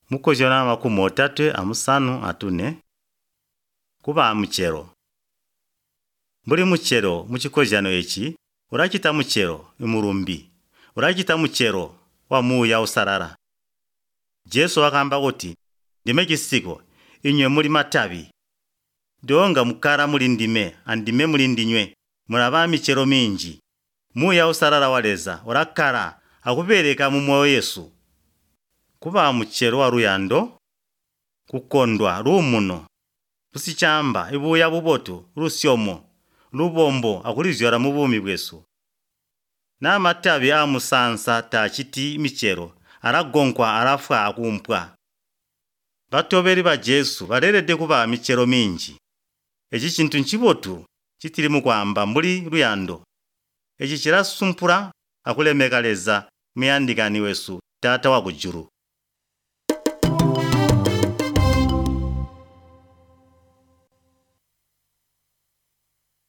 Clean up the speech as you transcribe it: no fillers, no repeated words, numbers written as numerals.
Mukozhona makumu 3:5-4 kuba muchero. Mbuli muchero muchikozhano echi urachita muchero imurumbi, urachita muchero wa muya usarara. Jesu akamba kuti ndime chisiko inywe muli matavi. Donga mukara muli ndime andime muli ndinywe mulaba michero minji. Muya usarara waleza urakara akupereka mu moyo Yesu. Kuba muchero wa ruyando kukondwa rumuno kusichamba ibuya buboto rusyomo lubombo akulizyora mu bumi bwesu. Na matavi amusansa tachiti michero aragonkwa arafwa akumpwa. Batoberi ba Jesu barerede kuba michero minji. Echi chintu nchibotu chitiri mukwamba mbuli ruyando. Echi chirasumpura akulemekaleza muyandikani wesu Tata wa kujuru.